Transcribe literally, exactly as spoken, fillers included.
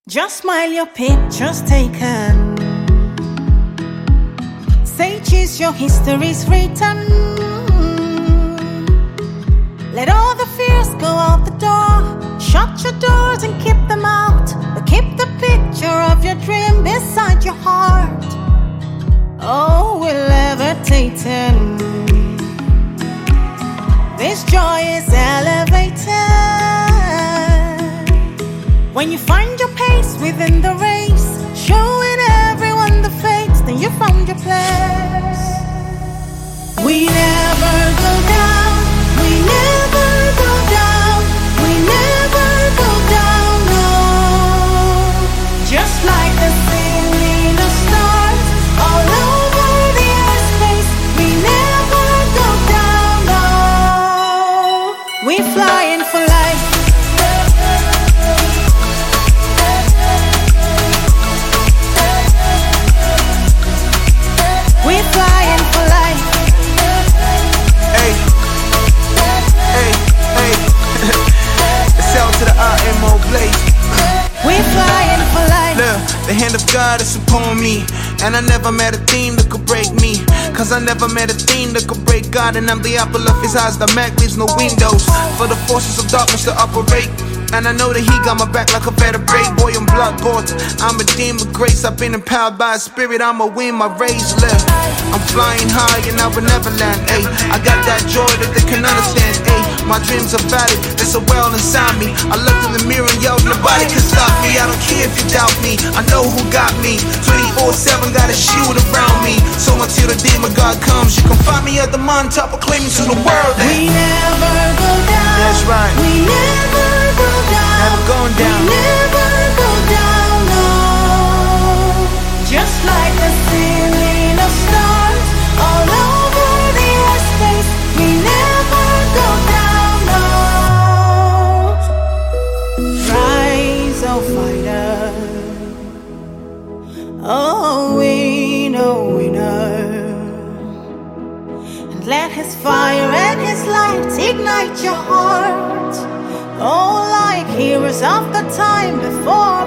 Just smile, your picture's taken. Sages, your history's written. Let all the fears go out the door. Shut your doors and keep them out, but keep the picture of your dream beside your heart. Oh, we're levitating. This joy is elevated. When you find your pace within the race, showing everyone the face, then you found your place. We never go down, we never go down, we never go down, no. Just like the singing of stars all over the airspace, we never go down, no. We flying for life. We flying for life. Hey, hey, hey. It's out to the I M O Blaze. We flying for life. Look, the hand of God is upon me, and I never met a theme that could break me. Cause I never met a theme that could break God, and I'm the apple of his eyes. The Mac leaves no windows for the forces of darkness to operate. And I know that he got my back like a vertebrae. Boy, I'm blood bought, I'm a demon grace. I've been empowered by a spirit, I'ma win my race. Left, I'm flying high and I will never land. Ayy, I got that joy that they can understand. Ayy, my dreams are valid, there's a well inside me. I look in the mirror and yell, nobody can stop me. I don't care if you doubt me, I know who got me. twenty-four seven, got a shield around me. So until the demon God comes, you can find me at the mountaintop proclaiming to the world that we never go down. That's right. We never go down. Never going down. We never go down, no. Just like the ceiling of stars all over the airspace, we never go down, no. Rise, oh fighter. Oh, we know, we know. And let his fire and his light ignite your heart. Oh, like heroes of the time before.